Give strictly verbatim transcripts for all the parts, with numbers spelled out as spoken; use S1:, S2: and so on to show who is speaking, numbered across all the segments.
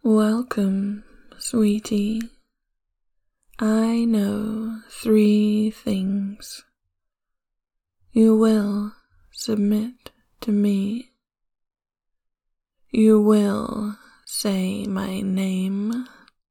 S1: Welcome, sweetie. I know three things. You will submit to me. You will say my name.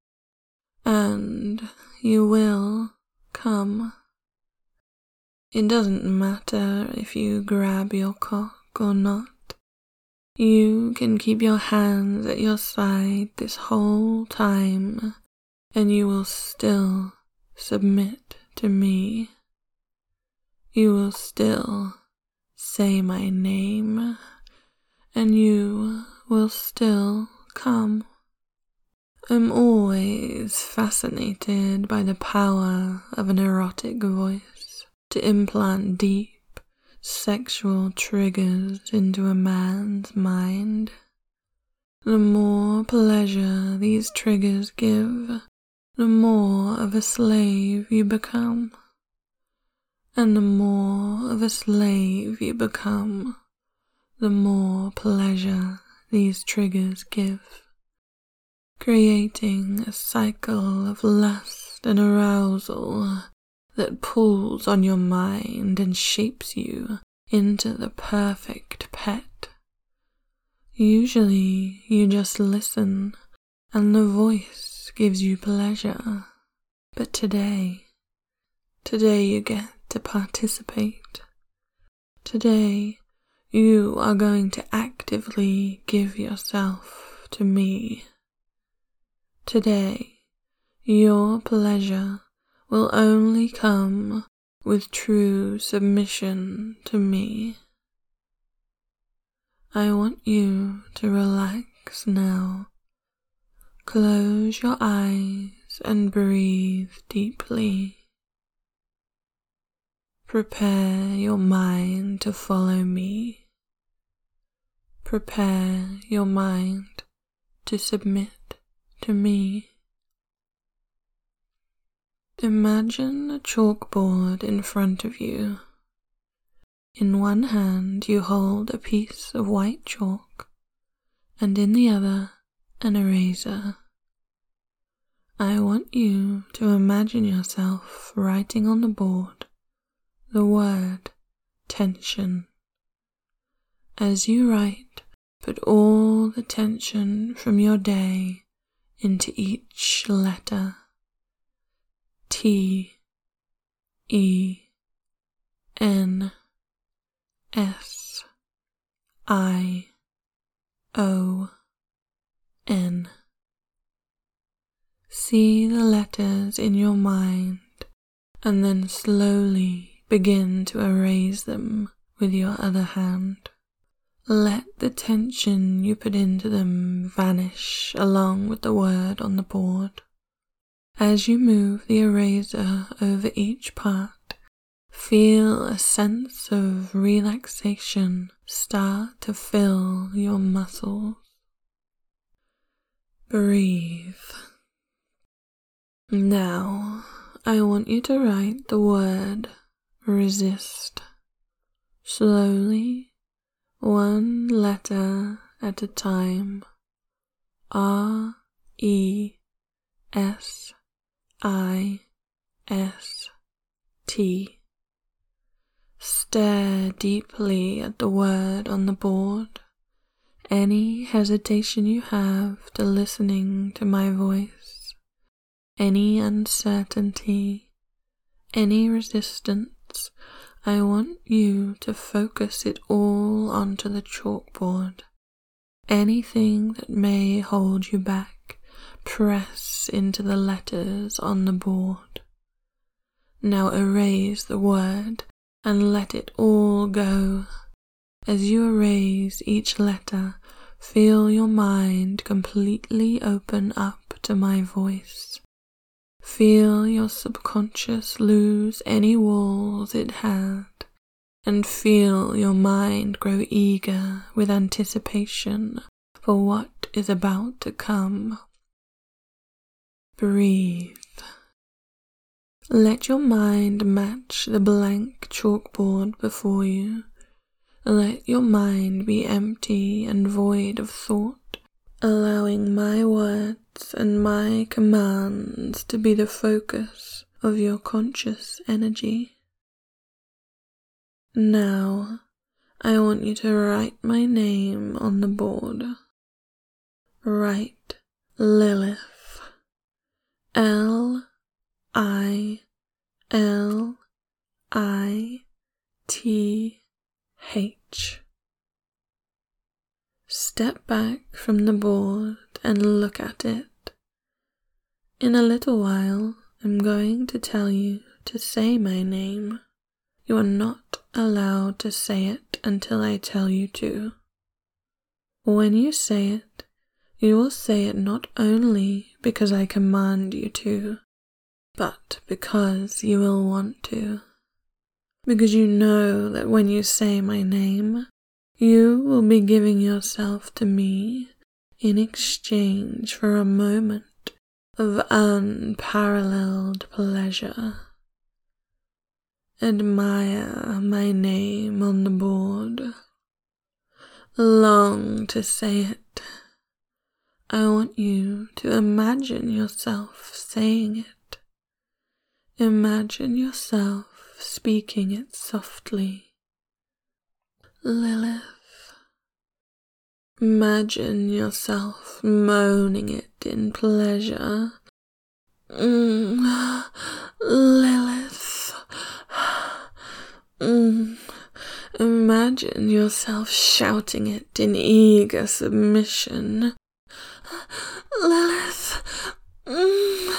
S1: And you will come. It doesn't matter if you grab your cock or not. You can keep your hands at your side this whole time, and you will still submit to me. You will still say my name, and you will still come. I'm always fascinated by the power of an erotic voice to implant deep sexual triggers into a man's mind. The more pleasure these triggers give, the more of a slave you become. And the more of a slave you become, the more pleasure these triggers give, creating a cycle of lust and arousal that pulls on your mind and shapes you into the perfect pet. Usually you just listen and the voice gives you pleasure. But today, today you get to participate. Today you are going to actively give yourself to me. Today your pleasure will only come with true submission to me. I want you to relax now. Close your eyes and breathe deeply. Prepare your mind to follow me. Prepare your mind to submit to me. Imagine a chalkboard in front of you. In one hand you hold a piece of white chalk, and in the other an eraser. I want you to imagine yourself writing on the board the word tension. As you write, put all the tension from your day into each letter. T, E, N, S, I, O, N. See the letters in your mind and then slowly begin to erase them with your other hand. Let the tension you put into them vanish along with the word on the board. As you move the eraser over each part, feel a sense of relaxation start to fill your muscles. Breathe. Now, I want you to write the word resist. Slowly, one letter at a time. R, E, S, I, S, T. Stare deeply at the word on the board. Any hesitation you have to listening to my voice, any uncertainty, any resistance, I want you to focus it all onto the chalkboard. Anything that may hold you back, press into the letters on the board. Now erase the word and let it all go. As you erase each letter, feel your mind completely open up to my voice. Feel your subconscious lose any walls it had, and feel your mind grow eager with anticipation for what is about to come. Breathe. Let your mind match the blank chalkboard before you. Let your mind be empty and void of thought allowing my words and my commands to be the focus of your conscious energy. Now, I want you to write my name on the board. Write Lilith. L I L I T H. Step back from the board and look at it. In a little while, I'm going to tell you to say my name. You are not allowed to say it until I tell you to. When you say it, you will say it not only because I command you to, but because you will want to. Because you know that when you say my name, you will be giving yourself to me in exchange for a moment of unparalleled pleasure. Admire my name on the board. Long to say it. I want you to imagine yourself saying it. Imagine yourself speaking it softly. Lilith. Imagine yourself moaning it in pleasure. Mm, Lilith. Mm. Imagine yourself shouting it in eager submission. Lilith. Mm.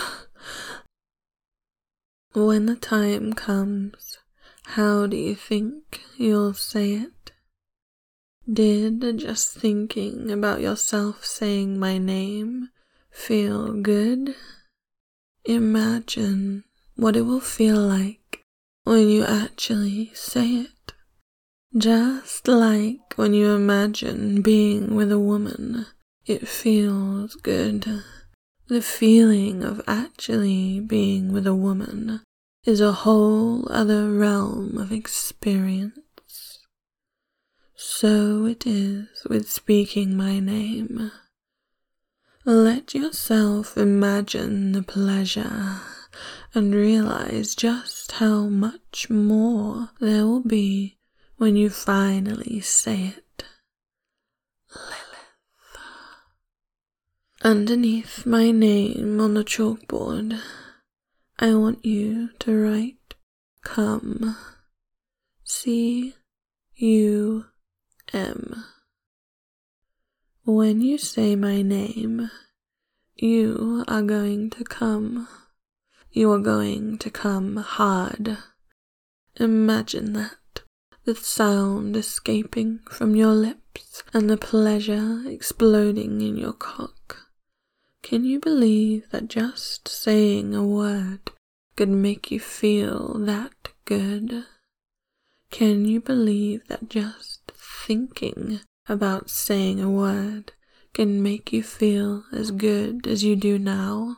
S1: When the time comes, how do you think you'll say it? Did just thinking about yourself saying my name feel good? Imagine what it will feel like when you actually say it. Just like when you imagine being with a woman, it feels good. The feeling of actually being with a woman is a whole other realm of experience. So it is with speaking my name. Let yourself imagine the pleasure and realize just how much more there will be when you finally say it. Lilith. Underneath my name on the chalkboard, I want you to write come. C U M. When you say my name, you are going to come. You are going to come hard. Imagine that. The sound escaping from your lips and the pleasure exploding in your cock. Can you believe that just saying a word could make you feel that good? Can you believe that just thinking about saying a word can make you feel as good as you do now?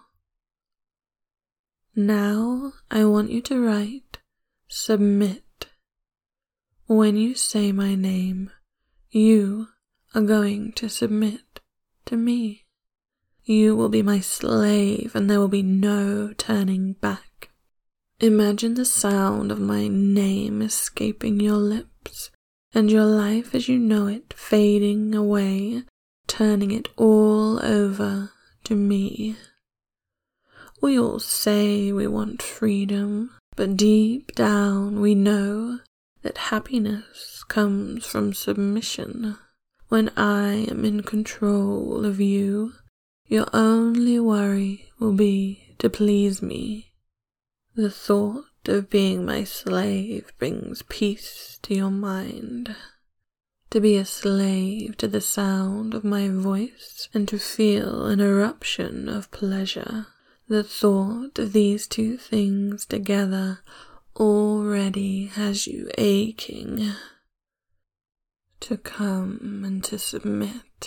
S1: Now I want you to write submit. When you say my name, you are going to submit to me. You will be my slave and there will be no turning back. Imagine the sound of my name escaping your lips and your life as you know it fading away, turning it all over to me. We all say we want freedom, but deep down we know that happiness comes from submission. When I am in control of you, your only worry will be to please me. The thought of being my slave brings peace to your mind. To be a slave to the sound of my voice and to feel an eruption of pleasure. The thought of these two things together already has you aching to come and to submit.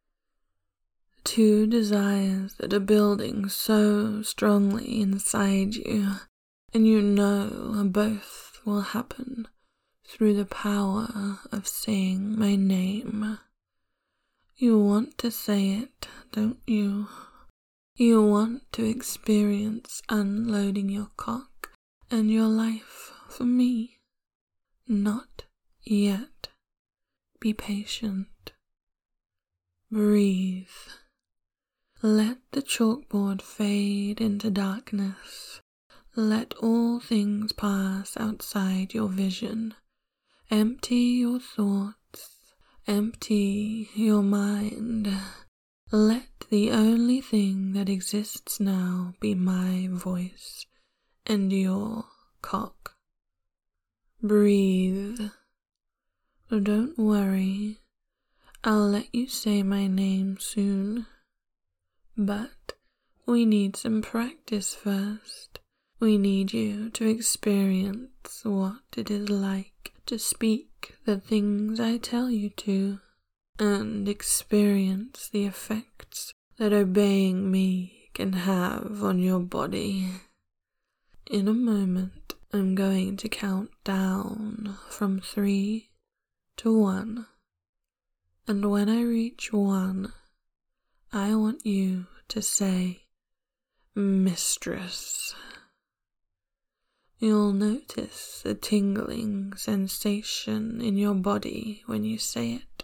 S1: Two desires that are building so strongly inside you, and you know both will happen through the power of saying my name. You want to say it, don't you? You want to experience unloading your cock and your life for me. Not yet. Be patient. Breathe. Let the chalkboard fade into darkness. Let all things pass outside your vision. Empty your thoughts. Empty your mind. Let the only thing that exists now be my voice and your cock. Breathe. Don't worry. I'll let you say my name soon. But we need some practice first. We need you to experience what it is like to speak the things I tell you to, and experience the effects that obeying me can have on your body. In a moment, I'm going to count down from three to one, and when I reach one, I want you to say, Mistress. You'll notice a tingling sensation in your body when you say it.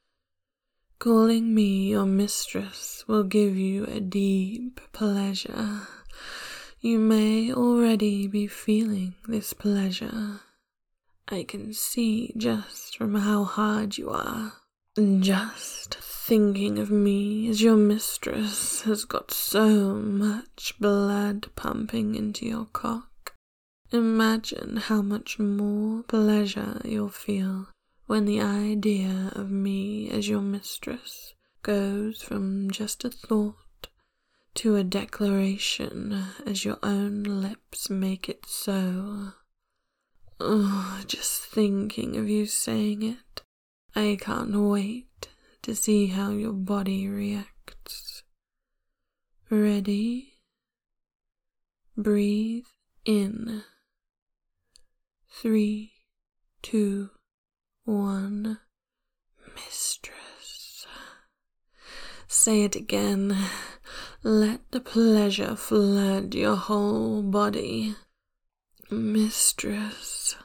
S1: Calling me your mistress will give you a deep pleasure. You may already be feeling this pleasure. I can see just from how hard you are. Just thinking of me as your mistress has got so much blood pumping into your cock. Imagine how much more pleasure you'll feel when the idea of me as your mistress goes from just a thought to a declaration as your own lips make it so. Oh, just thinking of you saying it, I can't wait to see how your body reacts. Ready? Breathe in. Three, two, one. Mistress. Say it again. Let the pleasure flood your whole body. Mistress.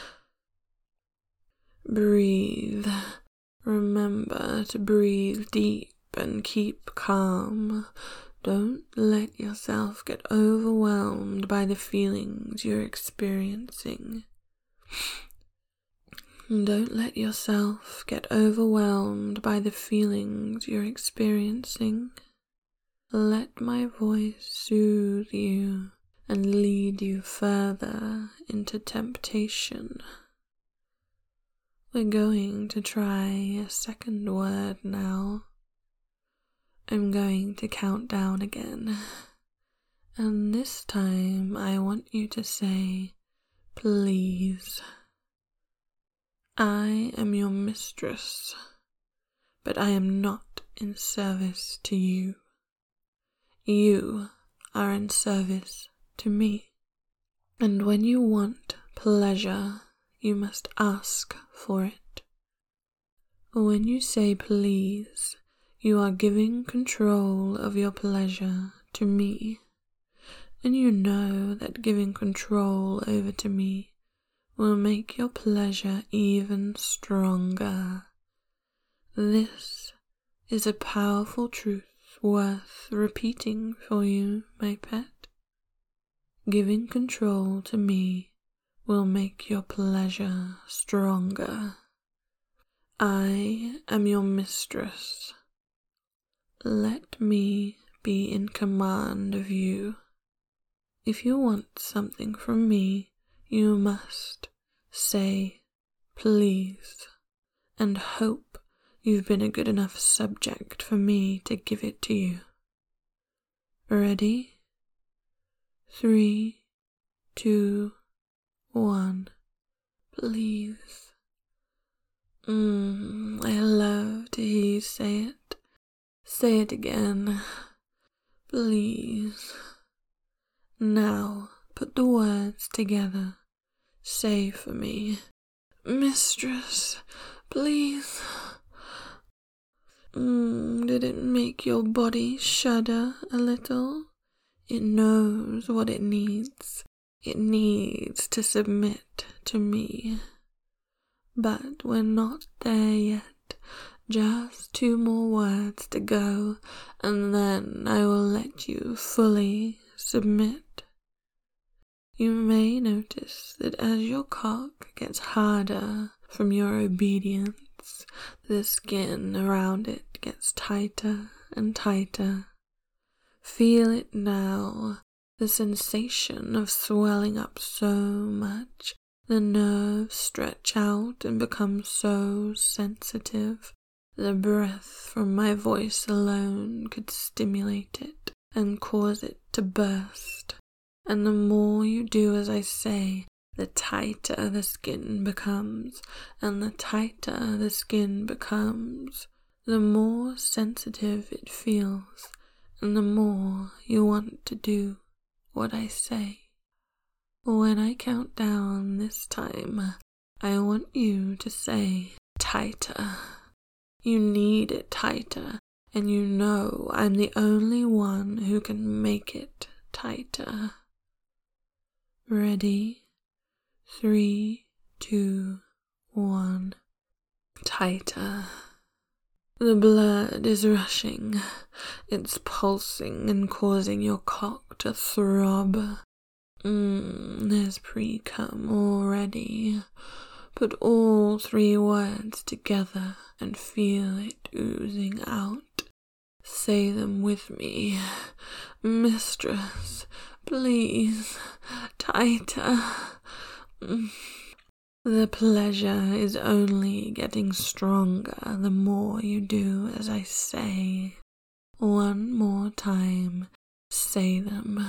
S1: Breathe. Remember to breathe deep and keep calm. Don't let yourself get overwhelmed by the feelings you're experiencing. Don't let yourself get overwhelmed by the feelings you're experiencing. Let my voice soothe you and lead you further into temptation. We're going to try a second word now. I'm going to count down again, and this time I want you to say, please. I am your mistress, but I am not in service to you. You are in service to me, and when you want pleasure, you must ask for it. When you say please, you are giving control of your pleasure to me, and you know that giving control over to me will make your pleasure even stronger. This is a powerful truth worth repeating for you, my pet. Giving control to me will make your pleasure stronger. I am your mistress. Let me be in command of you. If you want something from me, you must say please and hope you've been a good enough subject for me to give it to you. Ready? Three, two, one. Please. Mm, I love to hear you say it. Say it again. Please. Now, put the words together. Say for me, Mistress, please. Mm, did it make your body shudder a little? It knows what it needs. It needs to submit to me. But we're not there yet. Just two more words to go, and then I will let you fully submit. You may notice that as your cock gets harder from your obedience, the skin around it gets tighter and tighter. Feel it now, the sensation of swelling up so much. The nerves stretch out and become so sensitive. The breath from my voice alone could stimulate it and cause it to burst. And the more you do as I say, the tighter the skin becomes, and the tighter the skin becomes, the more sensitive it feels, and the more you want to do what I say. When I count down this time, I want you to say tighter. You need it tighter, and you know I'm the only one who can make it tighter. Ready? Three, two, one. Tighter. The blood is rushing. It's pulsing and causing your cock to throb. Mmm, there's pre-cum already. Put all three words together and feel it oozing out. Say them with me. Mistress, please, tighter. The pleasure is only getting stronger the more you do as I say. One more time. Say them.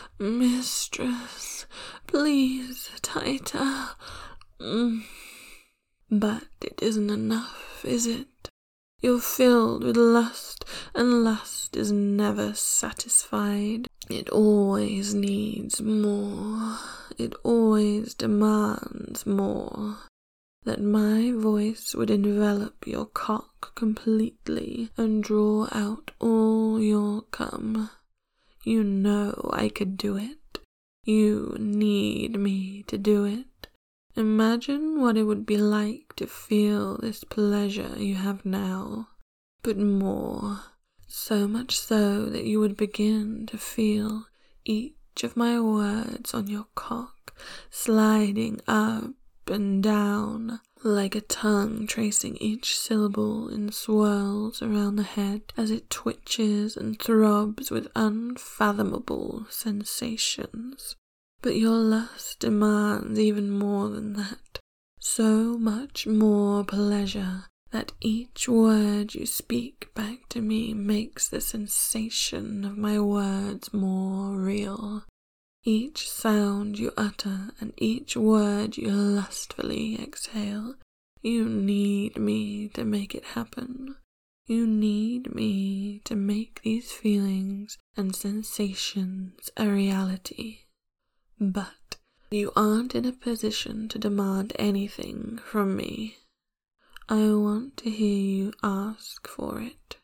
S1: Mistress, please, tighter. Mm. But it isn't enough, is it? You're filled with lust, and lust is never satisfied. It always needs more. It always demands more. That my voice would envelop your cock completely and draw out all your cum. You know I could do it. You need me to do it. Imagine what it would be like to feel this pleasure you have now, but more, so much so that you would begin to feel each of my words on your cock sliding up and down, like a tongue tracing each syllable in swirls around the head as it twitches and throbs with unfathomable sensations. But your lust demands even more than that, so much more pleasure that each word you speak back to me makes the sensation of my words more real. Each sound you utter and each word you lustfully exhale, you need me to make it happen. You need me to make these feelings and sensations a reality. But you aren't in a position to demand anything from me. I want to hear you ask for it.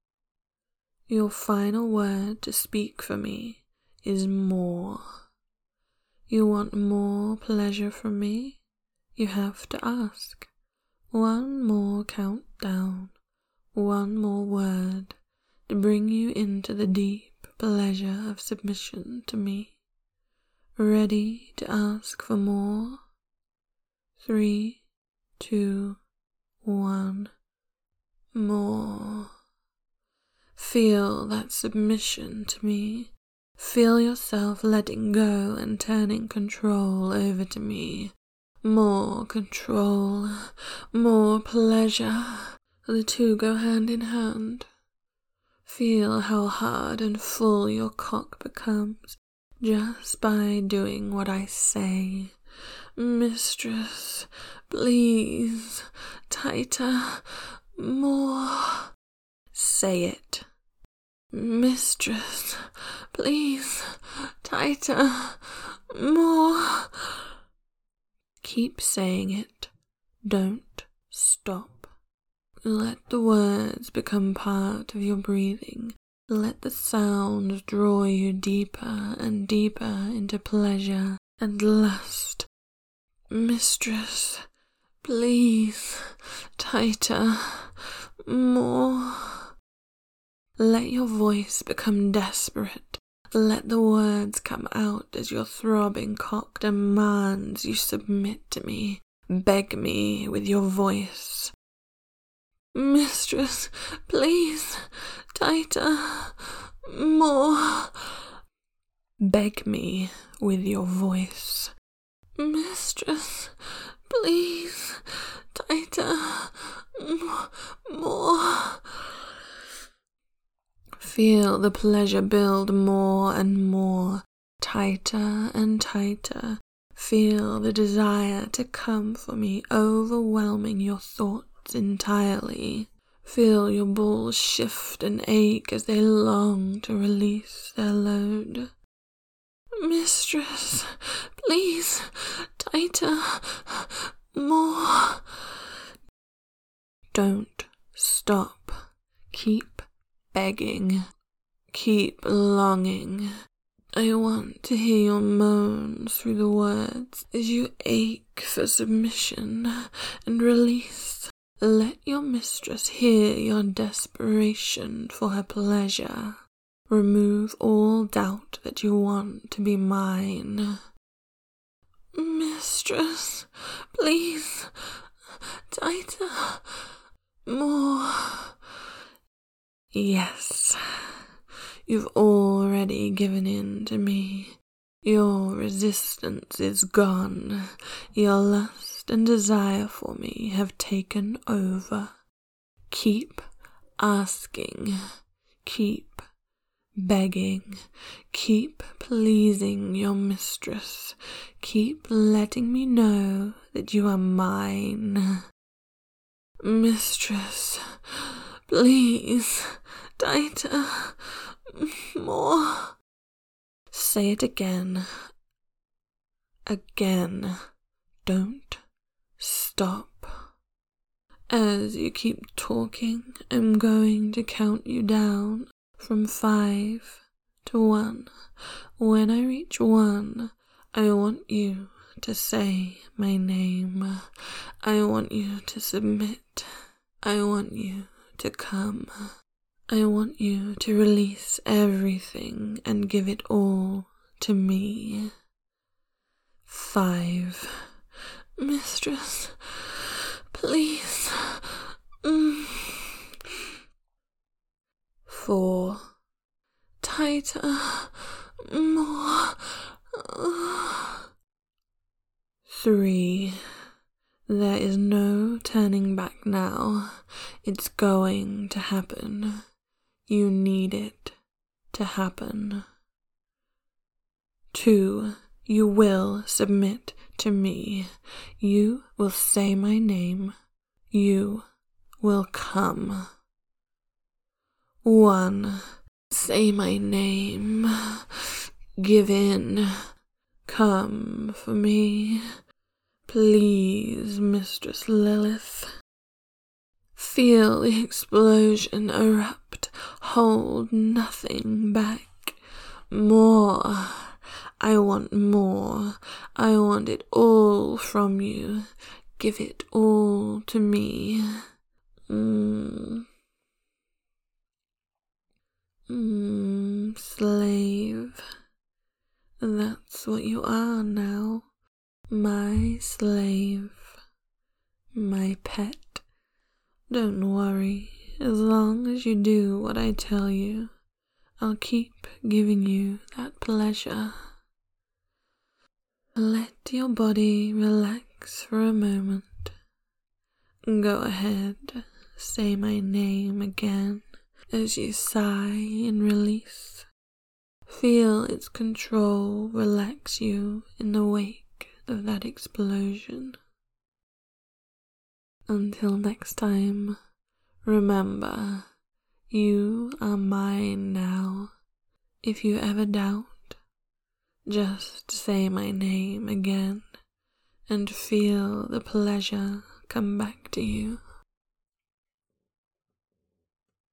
S1: Your final word to speak for me is more. You want more pleasure from me? You have to ask. One more countdown, one more word to bring you into the deep pleasure of submission to me. Ready to ask for more? Three, two, one. More. Feel that submission to me. Feel yourself letting go and turning control over to me. More control, more pleasure. The two go hand in hand. Feel how hard and full your cock becomes just by doing what I say. Mistress, please, tighter, more. Say it. Mistress, please, tighter, more. Keep saying it. Don't stop. Let the words become part of your breathing. Let the sounds draw you deeper and deeper into pleasure and lust. Mistress, please, tighter, more. Let your voice become desperate. Let the words come out as your throbbing cock demands you submit to me. Beg me with your voice. Mistress, please, tighter, more. Beg me with your voice. Mistress, please, tighter, more. Feel the pleasure build more and more, tighter and tighter. Feel the desire to come for me overwhelming your thoughts entirely. Feel your balls shift and ache as they long to release their load. Mistress, please, tighter, more. Don't stop. Keep begging. Keep longing. I want to hear your moans through the words as you ache for submission and release. Let your mistress hear your desperation for her pleasure. Remove all doubt that you want to be mine. Mistress, please, tighter, more. Yes, you've already given in to me. Your resistance is gone. Your lust and desire for me have taken over. Keep asking. Keep begging. Keep pleasing your mistress. Keep letting me know that you are mine. Mistress, please, tighter, more. Say it again. Again. Don't stop. As you keep talking, I'm going to count you down from five to one. When I reach one, I want you to say my name. I want you to submit. I want you to come. I want you to release everything and give it all to me. Five. Mistress, please. Mm. Four. Tighter. More. Three. There is no turning back now. It's going to happen. You need it to happen. Two. You will submit to me. You will say my name. You will come. One. Say my name. Give in. Come for me. Please, Mistress Lilith. Feel the explosion erupt. Hold nothing back. More. I want more. I want it all from you. Give it all to me. Mm. Mm, slave. That's what you are now. My slave. My pet. Don't worry. As long as you do what I tell you, I'll keep giving you that pleasure. Let your body relax for a moment. Go ahead, say my name again as you sigh and release. Feel its control relax you in the wake of that explosion. Until next time, remember, you are mine now. If you ever doubt, just say my name again and feel the pleasure come back to you.